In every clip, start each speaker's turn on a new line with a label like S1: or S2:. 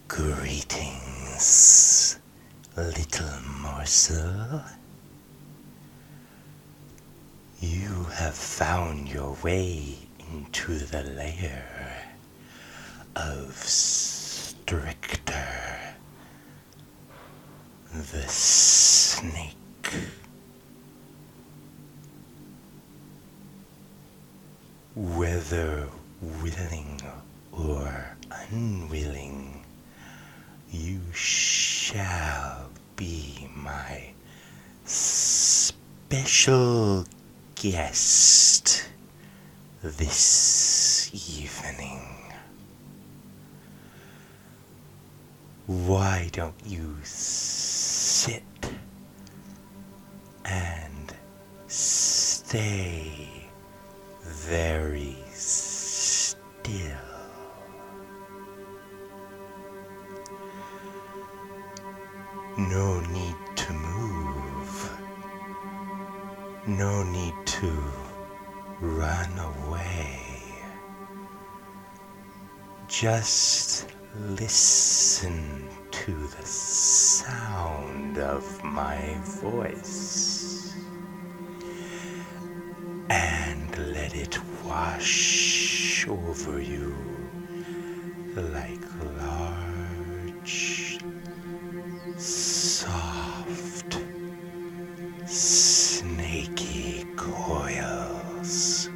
S1: Greetings, little morsel. You have found your way into the lair of Stricter, the snake. Whether willing or unwilling, you shall be my special guest this evening. Why don't you sit and stay very still? No need to move. No need to run away. Just listen to the sound of my voice and let it wash over you like large, soft, snaky coils.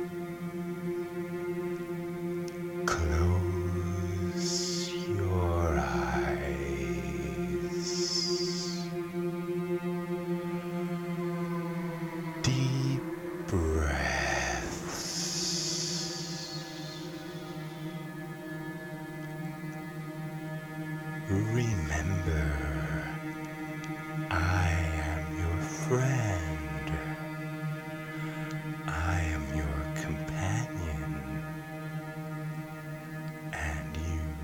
S1: Close your eyes. Deep breaths. Remember, I am your friend. I am your companion. And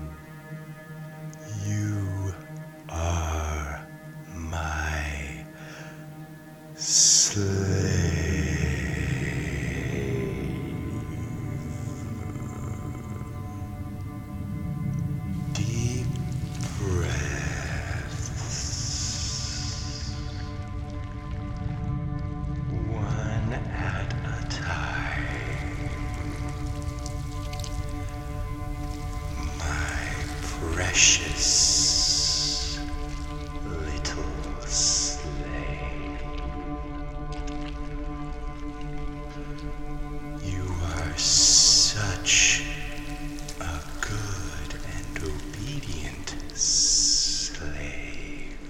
S1: you are my slave. Deep breaths. One at a time. My precious little slave. You are such a good and obedient slave.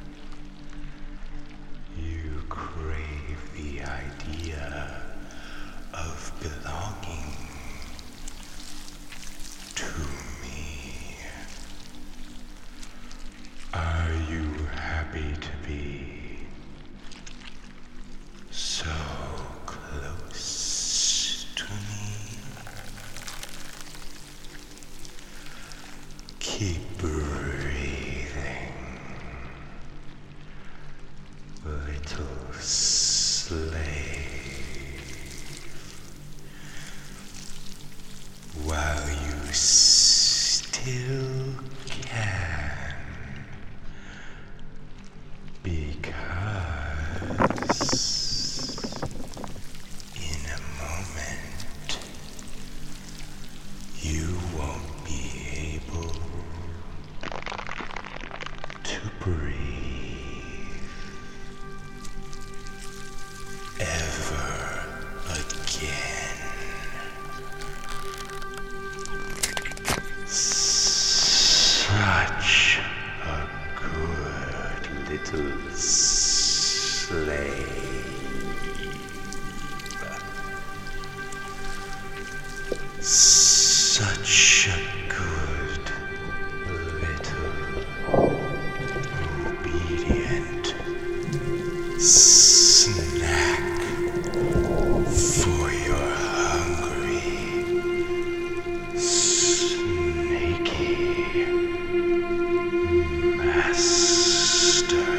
S1: You crave the idea of belonging to me. Are you happy to be so close to me? Keep breathing, little slave, while you still can, because in a moment you won't be able to breathe ever again. Such a good little slave. Such a good little obedient snack for your hungry, snaky master.